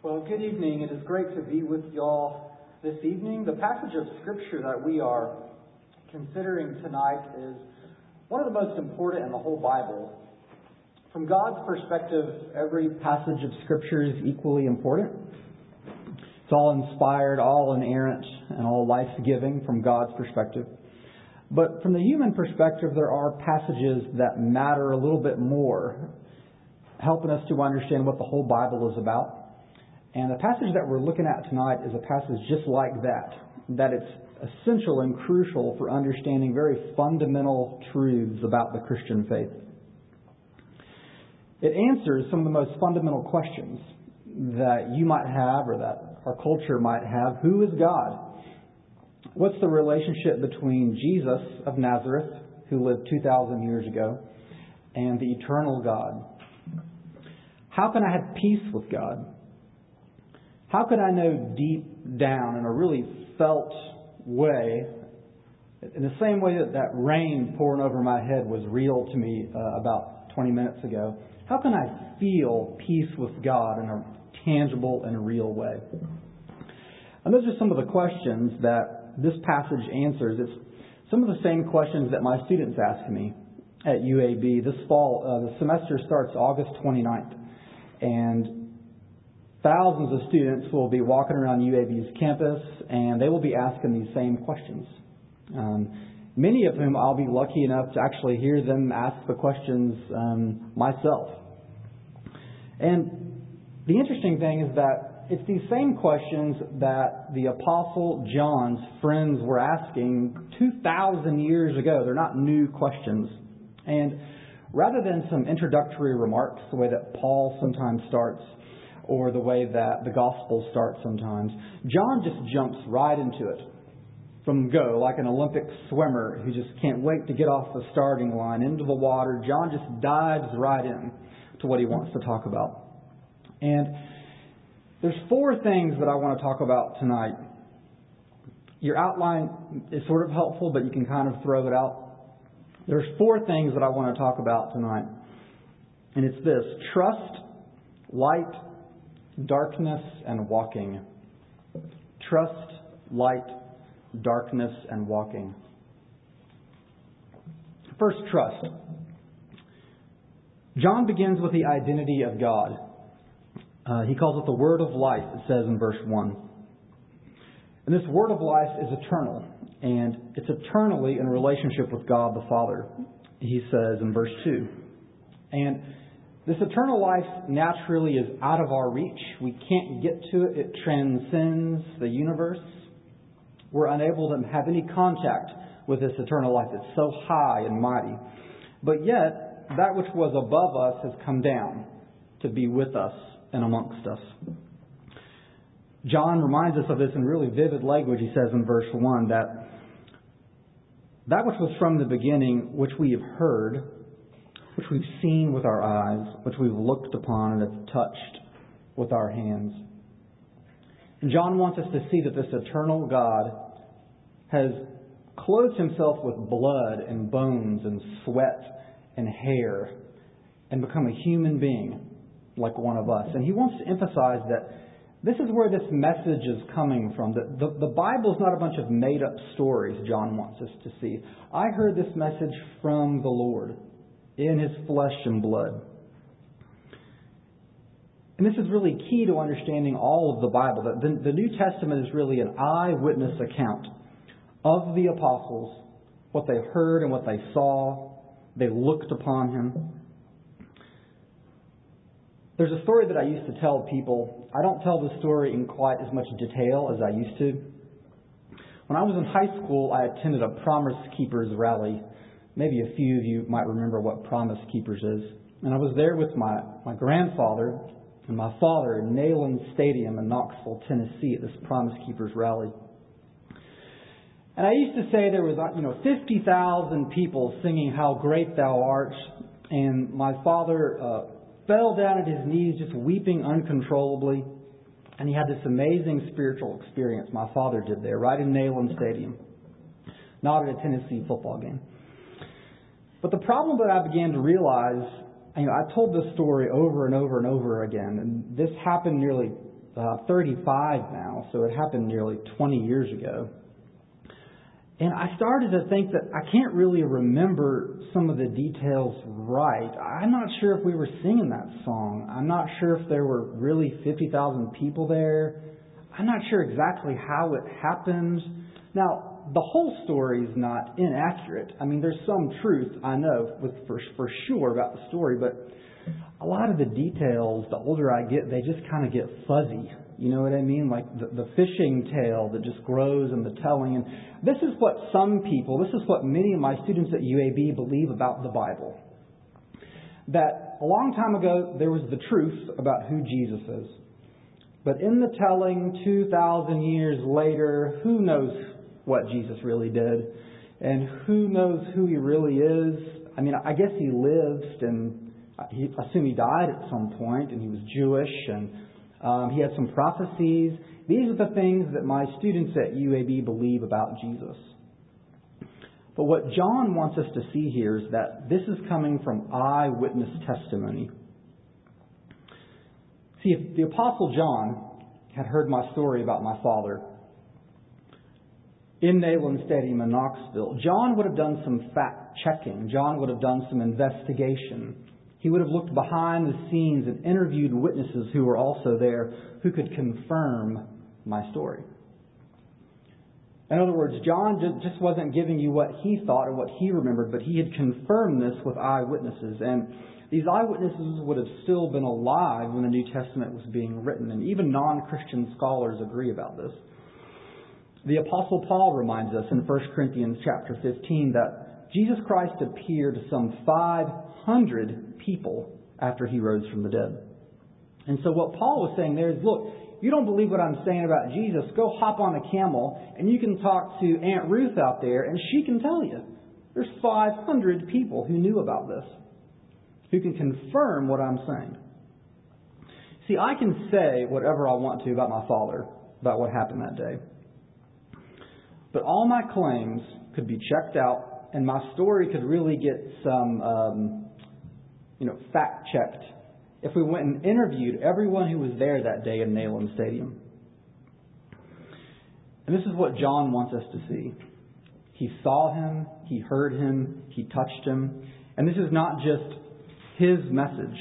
Well, good evening. It is great to be with y'all this evening. The passage of Scripture that we are considering tonight is one of the most important in the whole Bible. From God's perspective, every passage of Scripture is equally important. It's all inspired, all inerrant, and all life-giving from God's perspective. But from the human perspective, there are passages that matter a little bit more, helping us to understand what the whole Bible is about. And the passage that we're looking at tonight is a passage just like that it's essential and crucial for understanding very fundamental truths about the Christian faith. It answers some of the most fundamental questions that you might have or that our culture might have. Who is God? What's the relationship between Jesus of Nazareth, who lived 2,000 years ago, and the eternal God? How can I have peace with God? How could I know deep down in a really felt way, in the same way that rain pouring over my head was real to me about 20 minutes ago, how can I feel peace with God in a tangible and real way? And those are some of the questions that this passage answers. It's some of the same questions that my students ask me at UAB. This fall, the semester starts August 29th. And thousands of students will be walking around UAB's campus, and they will be asking these same questions. Many of whom I'll be lucky enough to actually hear them ask the questions myself. And the interesting thing is that it's these same questions that the Apostle John's friends were asking 2,000 years ago. They're not new questions. And rather than some introductory remarks, the way that Paul sometimes starts, or the way that the Gospels start sometimes, John just jumps right into it from go, like an Olympic swimmer who just can't wait to get off the starting line into the water. John just dives right in to what he wants to talk about. And there's four things that I want to talk about tonight. Your outline is sort of helpful, but you can kind of throw it out. There's four things that I want to talk about tonight. And it's this: trust, light, darkness, and walking. Trust, light, darkness, and walking. First, trust. John begins with the identity of God. He calls it the Word of Life, it says in verse 1. And this Word of Life is eternal, and it's eternally in relationship with God the Father, he says in verse 2. And this eternal life naturally is out of our reach. We can't get to it. It transcends the universe. We're unable to have any contact with this eternal life. It's so high and mighty. But yet, that which was above us has come down to be with us and amongst us. John reminds us of this in really vivid language. He says in verse 1 that which was from the beginning, which we have heard, which we've seen with our eyes, which we've looked upon and have touched with our hands. And John wants us to see that this eternal God has clothed himself with blood and bones and sweat and hair and become a human being like one of us. And he wants to emphasize that this is where this message is coming from. That the Bible is not a bunch of made-up stories, John wants us to see. I heard this message from the Lord in his flesh and blood. And this is really key to understanding all of the Bible. That the New Testament is really an eyewitness account of the apostles, what they heard and what they saw. They looked upon him. There's a story that I used to tell people. I don't tell the story in quite as much detail as I used to. When I was in high school, I attended a Promise Keepers rally. Maybe a few of you might remember what Promise Keepers is. And I was there with my grandfather and my father in Neyland Stadium in Knoxville, Tennessee at this Promise Keepers rally. And I used to say there was 50,000 people singing How Great Thou Art. And my father fell down at his knees just weeping uncontrollably. And he had this amazing spiritual experience, my father did there, right in Neyland Stadium. Not at a Tennessee football game. But the problem that I began to realize, I told this story over and over and over again, and this happened nearly 35 now, so it happened nearly 20 years ago. And I started to think that I can't really remember some of the details right. I'm not sure if we were singing that song. I'm not sure if there were really 50,000 people there. I'm not sure exactly how it happened. Now, the whole story is not inaccurate. I mean, there's some truth, I know, for sure about the story, but a lot of the details, the older I get, they just kind of get fuzzy. You know what I mean? Like the fishing tale that just grows in the telling. And this is what many of my students at UAB believe about the Bible. That a long time ago, there was the truth about who Jesus is. But in the telling, 2,000 years later, who knows what Jesus really did? And who knows who He really is? I mean, I guess He lived, and I assume He died at some point, and He was Jewish, and He had some prophecies. These are the things that my students at UAB believe about Jesus. But what John wants us to see here is that this is coming from eyewitness testimony. See, if the Apostle John had heard my story about my father in Neyland Stadium in Knoxville, John would have done some fact-checking. John would have done some investigation. He would have looked behind the scenes and interviewed witnesses who were also there who could confirm my story. In other words, John just wasn't giving you what he thought or what he remembered, but he had confirmed this with eyewitnesses. And these eyewitnesses would have still been alive when the New Testament was being written. And even non-Christian scholars agree about this. The Apostle Paul reminds us in 1 Corinthians chapter 15 that Jesus Christ appeared to some 500 people after He rose from the dead. And so what Paul was saying there is, look, you don't believe what I'm saying about Jesus, go hop on a camel and you can talk to Aunt Ruth out there and she can tell you. There's 500 people who knew about this, who can confirm what I'm saying. See, I can say whatever I want to about my father, about what happened that day. But all my claims could be checked out and my story could really get some fact-checked if we went and interviewed everyone who was there that day in Neyland Stadium. And this is what John wants us to see. He saw Him, he heard Him, he touched Him. And this is not just his message.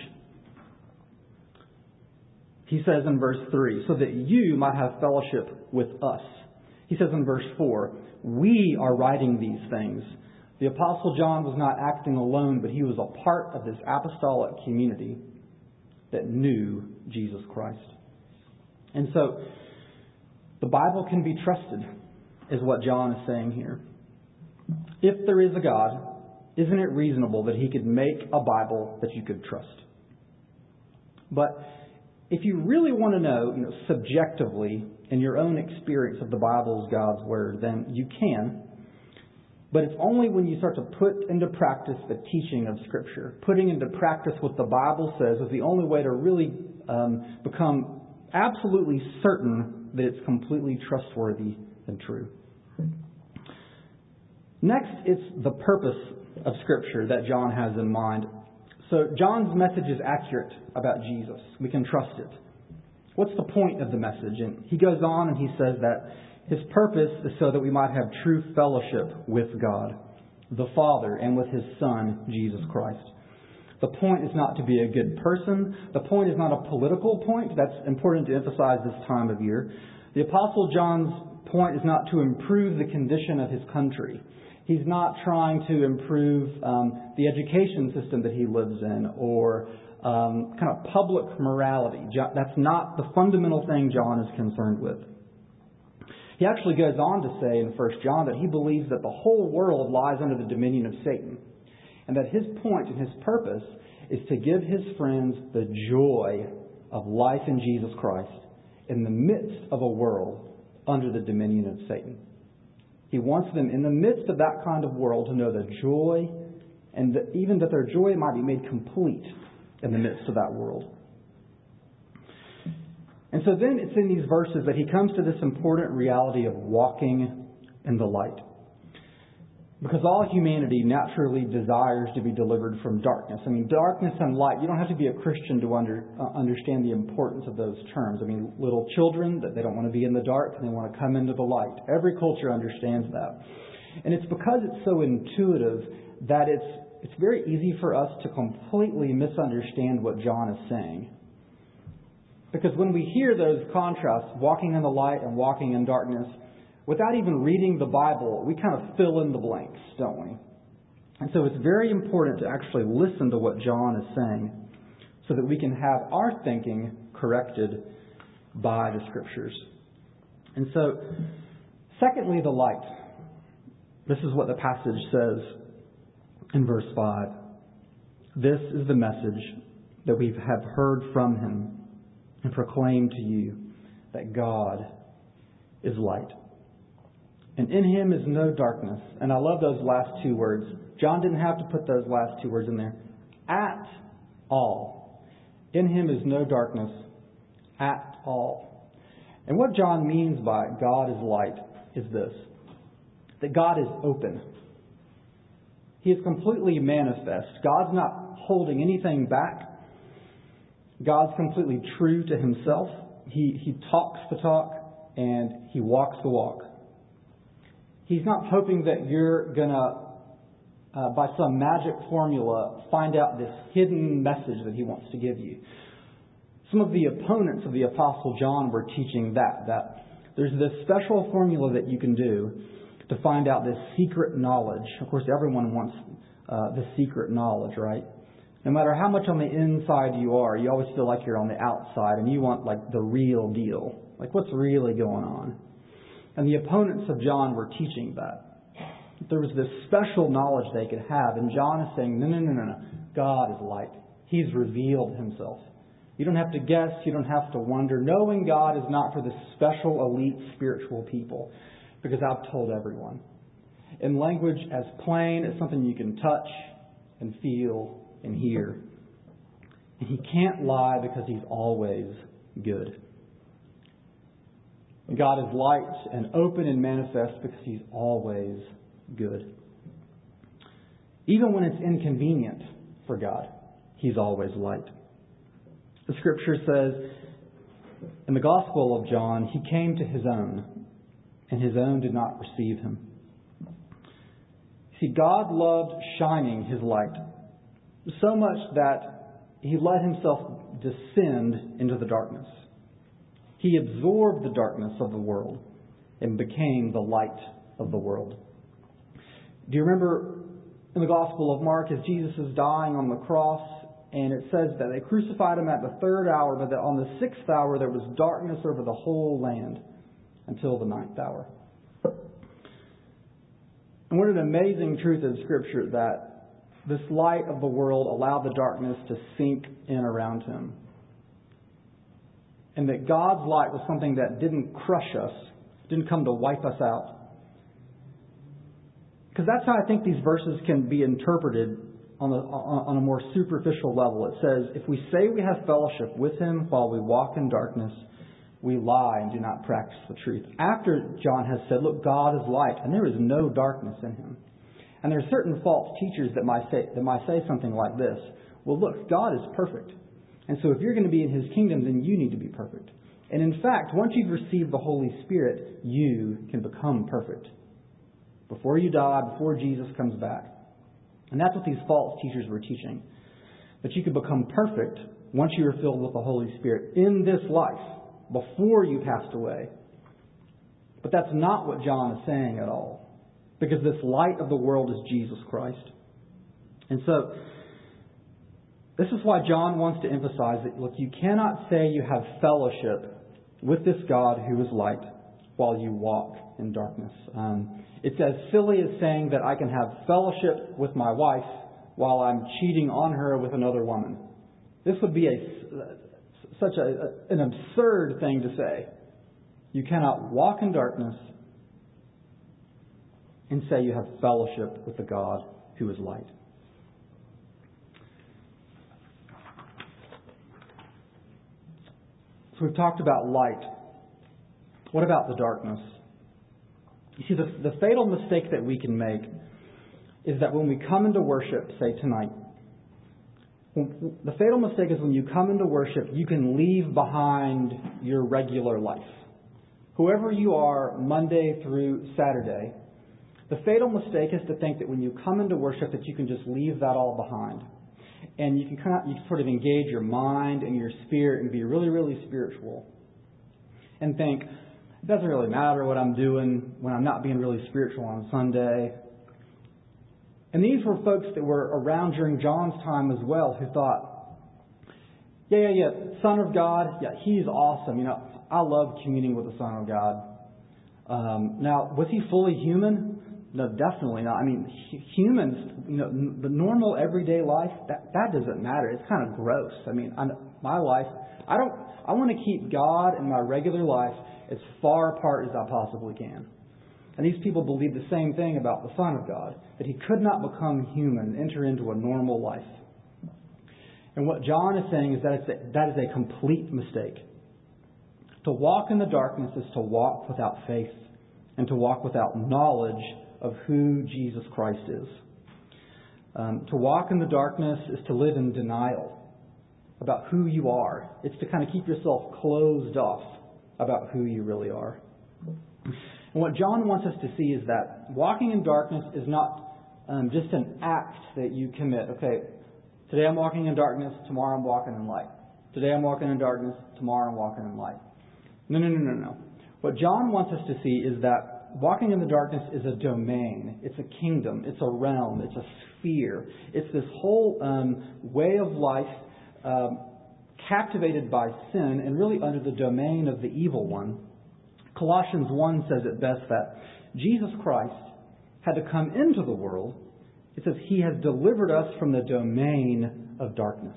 He says in verse 3, so that you might have fellowship with us. He says in verse 4, we are writing these things. The Apostle John was not acting alone, but he was a part of this apostolic community that knew Jesus Christ. And so, the Bible can be trusted, is what John is saying here. If there is a God, isn't it reasonable that He could make a Bible that you could trust? But if you really want to know, subjectively, in your own experience of the Bible as God's Word, then you can. But it's only when you start to put into practice the teaching of Scripture. Putting into practice what the Bible says is the only way to really become absolutely certain that it's completely trustworthy and true. Next, it's the purpose of Scripture that John has in mind. So John's message is accurate about Jesus. We can trust it. What's the point of the message? And he goes on and he says that His purpose is so that we might have true fellowship with God, the Father, and with His Son, Jesus Christ. The point is not to be a good person. The point is not a political point. That's important to emphasize this time of year. The Apostle John's point is not to improve the condition of his country. He's not trying to improve the education system that he lives in or kind of public morality. That's not the fundamental thing John is concerned with. He actually goes on to say in 1 John that he believes that the whole world lies under the dominion of Satan, and that his point and his purpose is to give his friends the joy of life in Jesus Christ in the midst of a world under the dominion of Satan. He wants them in the midst of that kind of world to know the joy, and even that their joy might be made complete in the midst of that world. And so then it's in these verses that he comes to this important reality of walking in the light. Because all humanity naturally desires to be delivered from darkness. I mean, darkness and light, you don't have to be a Christian to understand the importance of those terms. I mean, little children, that they don't want to be in the dark and they want to come into the light. Every culture understands that. And it's because it's so intuitive that it's very easy for us to completely misunderstand what John is saying. Because when we hear those contrasts, walking in the light and walking in darkness, without even reading the Bible, we kind of fill in the blanks, don't we? And so it's very important to actually listen to what John is saying so that we can have our thinking corrected by the Scriptures. And so, secondly, the light. This is what the passage says in verse 5. This is the message that we have heard from him and proclaim to you, that God is light. And in him is no darkness. And I love those last two words. John didn't have to put those last two words in there. At all. In him is no darkness at all. And what John means by God is light is this. That God is open. He is completely manifest. God's not holding anything back. God's completely true to himself. He talks the talk and he walks the walk. He's not hoping that you're going to, by some magic formula, find out this hidden message that he wants to give you. Some of the opponents of the Apostle John were teaching that there's this special formula that you can do to find out this secret knowledge. Of course, everyone wants the secret knowledge, right? No matter how much on the inside you are, you always feel like you're on the outside and you want like the real deal. Like what's really going on? And the opponents of John were teaching that. There was this special knowledge they could have. And John is saying, no. God is light. He's revealed himself. You don't have to guess. You don't have to wonder. Knowing God is not for the special elite spiritual people. Because I've told everyone. In language as plain as something you can touch and feel and hear. And he can't lie because he's always good. God is light and open and manifest because he's always good. Even when it's inconvenient for God, he's always light. The Scripture says in the Gospel of John, he came to his own, and his own did not receive him. See, God loved shining his light so much that he let himself descend into the darkness. He absorbed the darkness of the world and became the light of the world. Do you remember in the Gospel of Mark as Jesus is dying on the cross, and it says that they crucified him at the 3rd hour, but that on the 6th hour there was darkness over the whole land until the 9th hour. And what an amazing truth of Scripture that this light of the world allowed the darkness to sink in around him. And that God's light was something that didn't crush us, didn't come to wipe us out. Because that's how I think these verses can be interpreted on a more superficial level. It says, if we say we have fellowship with him while we walk in darkness, we lie and do not practice the truth. After John has said, look, God is light, and there is no darkness in him. And there are certain false teachers that might say something like this. Well, look, God is perfect. And so if you're going to be in his kingdom, then you need to be perfect. And in fact, once you've received the Holy Spirit, you can become perfect. Before you die, before Jesus comes back. And that's what these false teachers were teaching. That you could become perfect once you are filled with the Holy Spirit in this life, before you passed away. But that's not what John is saying at all. Because this light of the world is Jesus Christ. And so, this is why John wants to emphasize that, look, you cannot say you have fellowship with this God who is light while you walk in darkness. It's as silly as saying that I can have fellowship with my wife while I'm cheating on her with another woman. This would be such an absurd thing to say. You cannot walk in darkness and say you have fellowship with the God who is light. So we've talked about light. What about the darkness? You see, the fatal mistake that we can make is that when we come into worship, say tonight, the fatal mistake is when you come into worship, you can leave behind your regular life. Whoever you are, Monday through Saturday, the fatal mistake is to think that when you come into worship that you can just leave that all behind. And you can sort of engage your mind and your spirit and be really, really spiritual. And think, it doesn't really matter what I'm doing when I'm not being really spiritual on Sunday. And these were folks that were around during John's time as well who thought, yeah, Son of God, yeah, He's awesome. I love communing with the Son of God. Now, was He fully human? No, definitely not. I mean, humans, the normal everyday life, that doesn't matter. It's kind of gross. I mean, my life, I want to keep God and my regular life as far apart as I possibly can. And these people believe the same thing about the Son of God, that He could not become human and enter into a normal life. And what John is saying is that is a complete mistake. To walk in the darkness is to walk without faith and to walk without knowledge of who Jesus Christ is. To walk in the darkness is to live in denial about who you are. It's to kind of keep yourself closed off about who you really are. And what John wants us to see is that walking in darkness is not just an act that you commit. Okay, today I'm walking in darkness, tomorrow I'm walking in light. Today I'm walking in darkness, tomorrow I'm walking in light. No. What John wants us to see is that walking in the darkness is a domain. It's a kingdom. It's a realm. It's a sphere. It's this whole way of life captivated by sin and really under the domain of the evil one. Colossians 1 says it best that Jesus Christ had to come into the world. It says He has delivered us from the domain of darkness.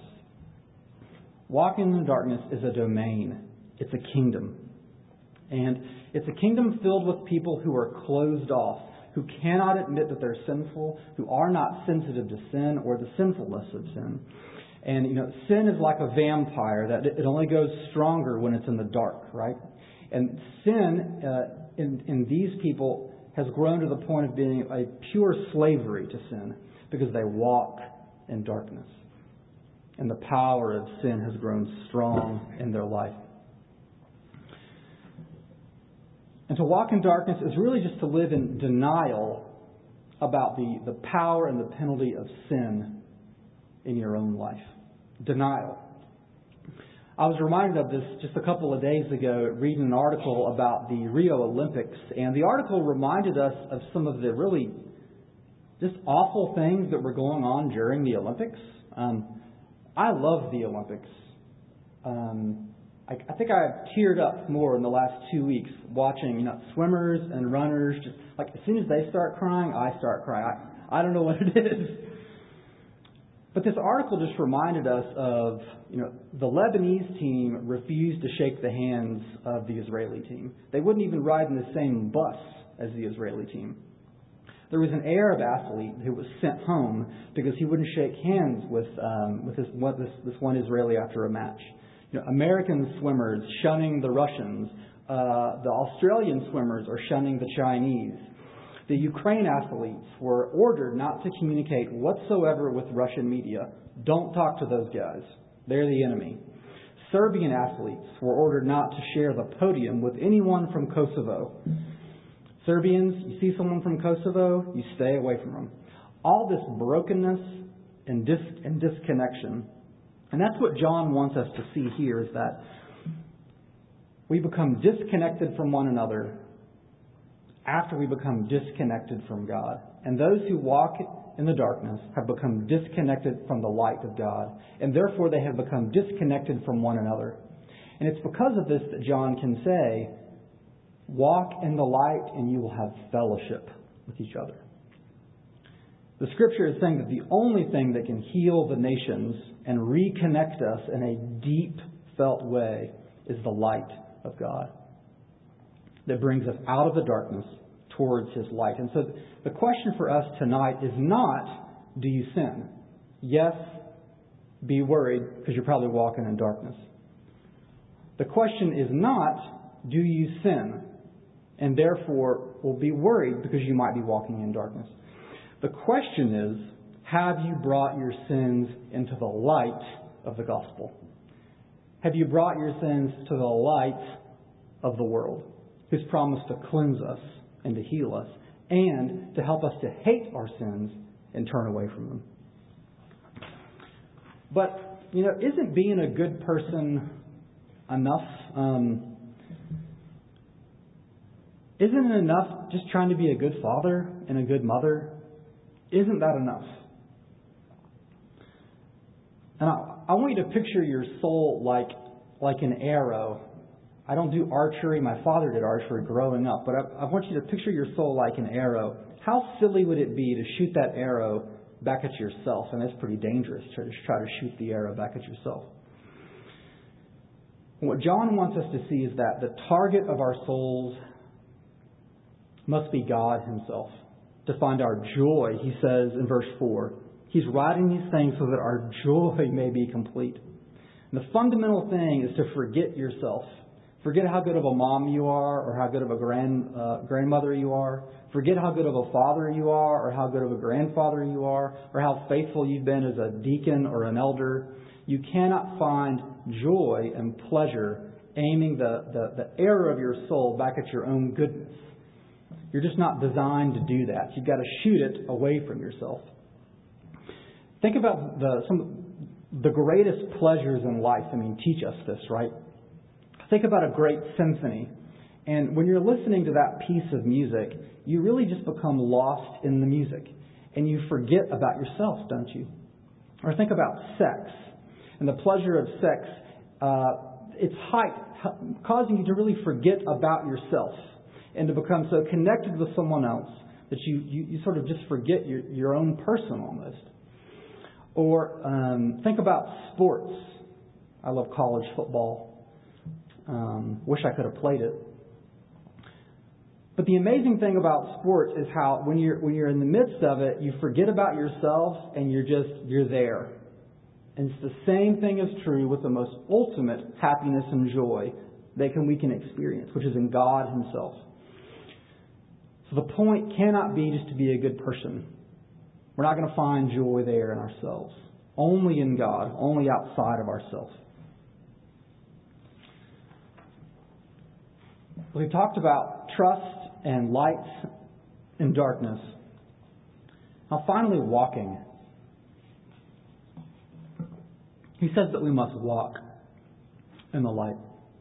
Walking in the darkness is a domain. It's a kingdom. And it's a kingdom filled with people who are closed off, who cannot admit that they're sinful, who are not sensitive to sin or the sinfulness of sin. And, sin is like a vampire, that it only goes stronger when it's in the dark, right? And sin in these people has grown to the point of being a pure slavery to sin because they walk in darkness. And the power of sin has grown strong in their life. And to walk in darkness is really just to live in denial about the power and the penalty of sin in your own life. Denial. I was reminded of this just a couple of days ago reading an article about the Rio Olympics. And the article reminded us of some of the really just awful things that were going on during the Olympics. I love the Olympics. I think I teared up more in the last 2 weeks watching, swimmers and runners. Just like as soon as they start crying, I start crying. I don't know what it is. But this article just reminded us of, the Lebanese team refused to shake the hands of the Israeli team. They wouldn't even ride in the same bus as the Israeli team. There was an Arab athlete who was sent home because he wouldn't shake hands with this one Israeli after a match. American swimmers shunning the Russians. The Australian swimmers are shunning the Chinese. The Ukraine athletes were ordered not to communicate whatsoever with Russian media. Don't talk to those guys. They're the enemy. Serbian athletes were ordered not to share the podium with anyone from Kosovo. Serbians, you see someone from Kosovo, you stay away from them. All this brokenness and disconnection. And that's what John wants us to see here, is that we become disconnected from one another after we become disconnected from God. And those who walk in the darkness have become disconnected from the light of God. And therefore they have become disconnected from one another. And it's because of this that John can say, walk in the light and you will have fellowship with each other. The Scripture is saying that the only thing that can heal the nations and reconnect us in a deep felt way is the light of God that brings us out of the darkness towards His light. And so the question for us tonight is not, do you sin? Yes, be worried because you're probably walking in darkness. The question is not, do you sin? And therefore will be worried because you might be walking in darkness. The question is, have you brought your sins into the light of the gospel? Have you brought your sins to the light of the world, who's promised to cleanse us and to heal us and to help us to hate our sins and turn away from them? But, isn't being a good person enough? Isn't it enough just trying to be a good father and a good mother? Isn't that enough? And I want you to picture your soul like an arrow. I don't do archery. My father did archery growing up. But I want you to picture your soul like an arrow. How silly would it be to shoot that arrow back at yourself? And it's pretty dangerous to just try to shoot the arrow back at yourself. What John wants us to see is that the target of our souls must be God Himself. To find our joy, he says in verse 4, he's writing these things so that our joy may be complete. And the fundamental thing is to forget yourself. Forget how good of a mom you are or how good of a grandmother you are. Forget how good of a father you are or how good of a grandfather you are or how faithful you've been as a deacon or an elder. You cannot find joy and pleasure aiming the arrow of your soul back at your own goodness. You're just not designed to do that. You've got to shoot it away from yourself. Think about the greatest pleasures in life. Teach us this, right? Think about a great symphony. And when you're listening to that piece of music, you really just become lost in the music. And you forget about yourself, don't you? Or think about sex. And the pleasure of sex, its height, causing you to really forget about yourself. And to become so connected with someone else that you sort of just forget your own person almost. Or think about sports. I love college football. Wish I could have played it. But the amazing thing about sports is how when you're in the midst of it, you forget about yourself and you're there. And it's the same thing is true with the most ultimate happiness and joy that we can experience, which is in God Himself. So the point cannot be just to be a good person. We're not going to find joy there in ourselves. Only in God, only outside of ourselves. We've talked about trust and light and darkness. Now finally, walking. He says that we must walk in the light.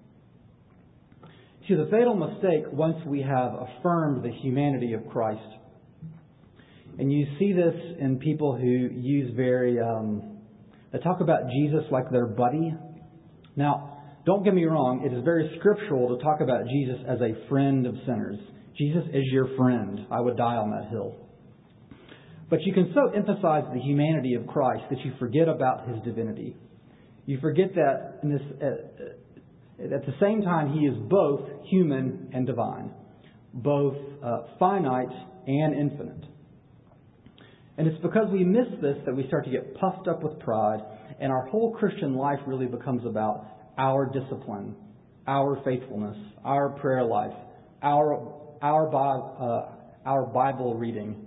See, the fatal mistake, once we have affirmed the humanity of Christ, and you see this in people who use they talk about Jesus like their buddy. Now, don't get me wrong, it is very scriptural to talk about Jesus as a friend of sinners. Jesus is your friend. I would die on that hill. But you can so emphasize the humanity of Christ that you forget about His divinity. You forget that at the same time, He is both human and divine, both finite and infinite. And it's because we miss this that we start to get puffed up with pride, and our whole Christian life really becomes about our discipline, our faithfulness, our prayer life, our Bible reading.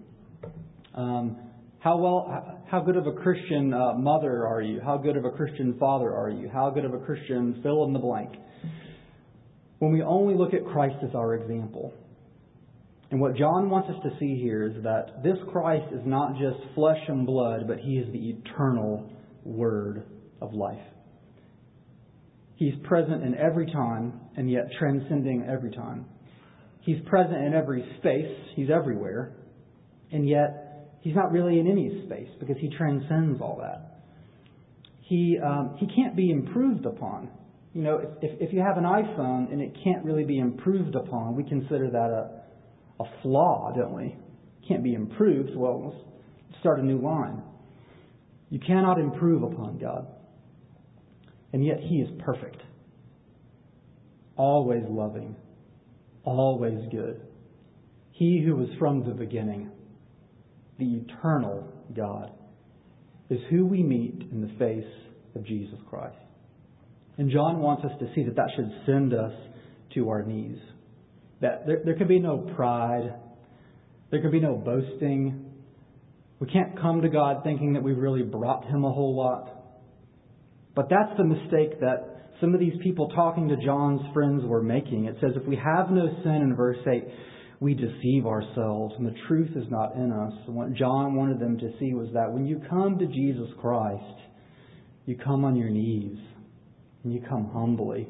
How good of a Christian mother are you? How good of a Christian father are you? How good of a Christian fill in the blank? When we only look at Christ as our example. And what John wants us to see here is that this Christ is not just flesh and blood, but He is the eternal Word of life. He's present in every time, and yet transcending every time. He's present in every space. He's everywhere. And yet, He's not really in any space because He transcends all that. He can't be improved upon. If you have an iPhone and it can't really be improved upon, we consider that a flaw, don't we? It can't be improved. Well, let's start a new line. You cannot improve upon God. And yet He is perfect. Always loving. Always good. He who was from the beginning, the eternal God, is who we meet in the face of Jesus Christ. And John wants us to see that should send us to our knees. That there could be no pride. There could be no boasting. We can't come to God thinking that we've really brought Him a whole lot. But that's the mistake that some of these people talking to John's friends were making. It says if we have no sin in verse 8, we deceive ourselves and the truth is not in us. And what John wanted them to see was that when you come to Jesus Christ, you come on your knees and you come humbly.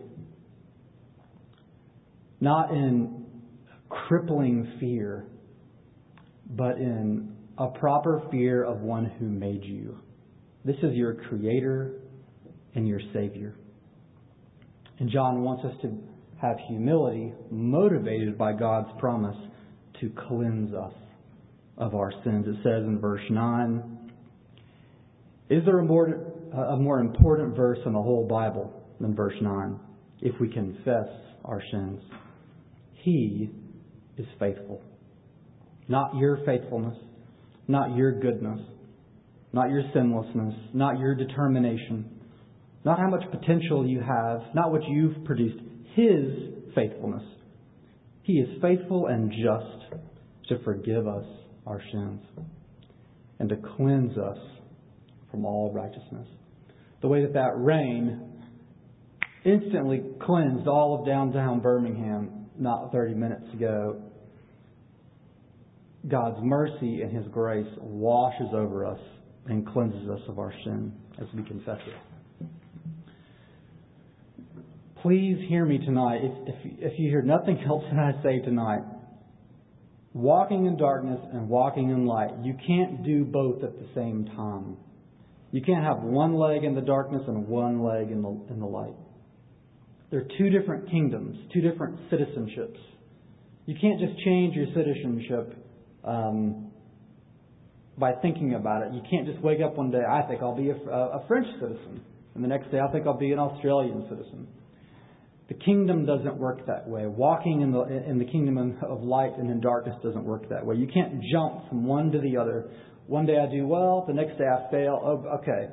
Not in crippling fear, but in a proper fear of one who made you. This is your Creator and your Savior. And John wants us to have humility motivated by God's promise to cleanse us of our sins. It says in verse 9, is there a more important verse in the whole Bible than verse 9? If we confess our sins, He is faithful. Not your faithfulness, not your goodness, not your sinlessness, not your determination, not how much potential you have, not what you've produced. His faithfulness. He is faithful and just to forgive us our sins and to cleanse us from all righteousness. The way that rain instantly cleansed all of downtown Birmingham not 30 minutes ago. God's mercy and His grace washes over us and cleanses us of our sin as we confess it. Please hear me tonight. If you hear nothing else that I say tonight, walking in darkness and walking in light, you can't do both at the same time. You can't have one leg in the darkness and one leg in the light. They're two different kingdoms, two different citizenships. You can't just change your citizenship by thinking about it. You can't just wake up one day, I think I'll be a French citizen, and the next day I think I'll be an Australian citizen. The kingdom doesn't work that way. Walking in the kingdom of light and in darkness doesn't work that way. You can't jump from one to the other. One day I do well, the next day I fail. Oh, okay.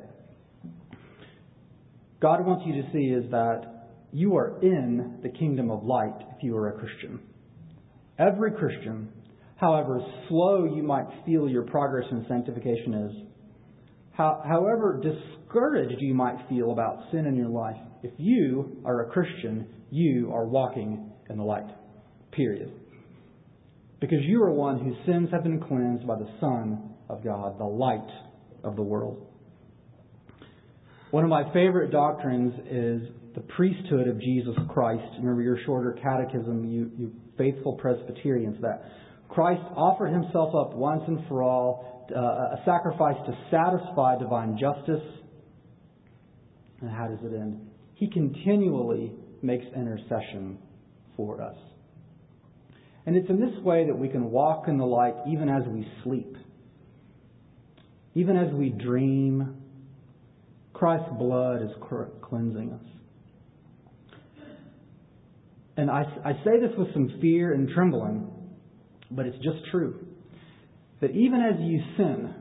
God wants you to see is that you are in the kingdom of light if you are a Christian. Every Christian, however slow you might feel your progress in sanctification is, however discouraged you might feel about sin in your life, if you are a Christian, you are walking in the light. Period. Because you are one whose sins have been cleansed by the Son of God, the light of the world. One of my favorite doctrines is the priesthood of Jesus Christ. Remember your shorter catechism, you faithful Presbyterians, that Christ offered Himself up once and for all, a sacrifice to satisfy divine justice. And how does it end? He continually makes intercession for us. And it's in this way that we can walk in the light even as we sleep. Even as we dream, Christ's blood is cleansing us. And I say this with some fear and trembling, but it's just true. That even as you sin,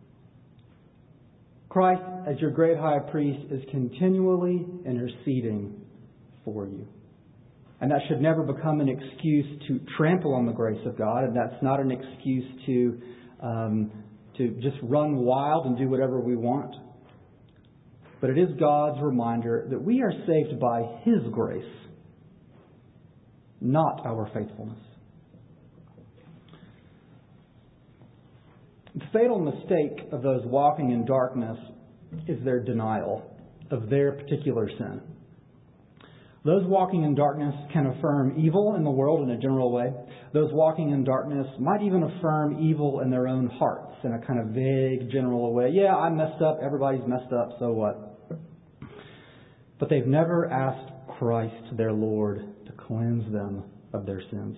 Christ, as your great high priest, is continually interceding for you. And that should never become an excuse to trample on the grace of God, and that's not an excuse to just run wild and do whatever we want. But it is God's reminder that we are saved by His grace, not our faithfulness. The fatal mistake of those walking in darkness is their denial of their particular sin. Those walking in darkness can affirm evil in the world in a general way. Those walking in darkness might even affirm evil in their own hearts in a kind of vague, general way. Yeah, I messed up. Everybody's messed up. So what? But they've never asked Christ, their Lord, to cleanse them of their sins.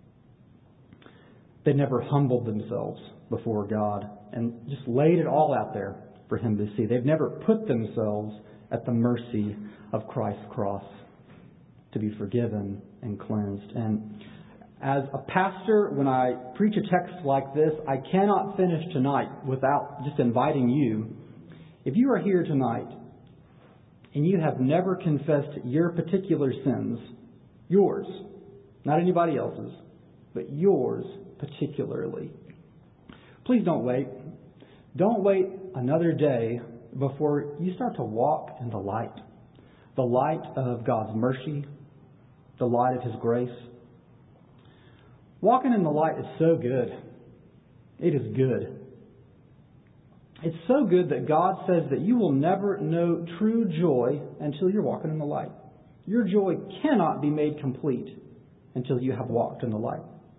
They never humbled themselves before God and just laid it all out there for Him to see. They've never put themselves at the mercy of Christ's cross to be forgiven and cleansed. And as a pastor, when I preach a text like this, I cannot finish tonight without just inviting you. If you are here tonight and you have never confessed your particular sins, yours, not anybody else's, but yours particularly, please don't wait. Don't wait another day before you start to walk in the light of God's mercy, the light of His grace. Walking in the light is so good. It is good. It's so good that God says that you will never know true joy until you're walking in the light. Your joy cannot be made complete until you have walked in the light.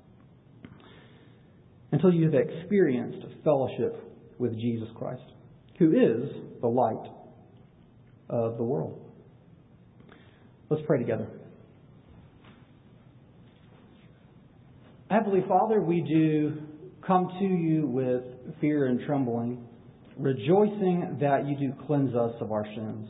Until you have experienced fellowship with Jesus Christ, who is the light of the world. Let's pray together. Heavenly Father, we do come to you with fear and trembling, rejoicing that you do cleanse us of our sins.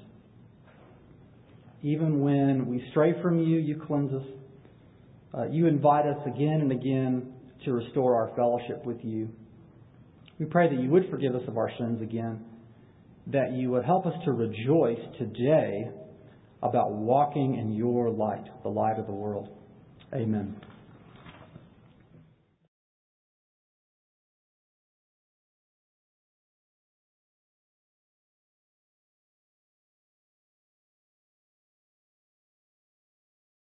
Even when we stray from you, you cleanse us. You invite us again and again to restore our fellowship with you. We pray that you would forgive us of our sins again, that you would help us to rejoice today about walking in your light, the light of the world. Amen.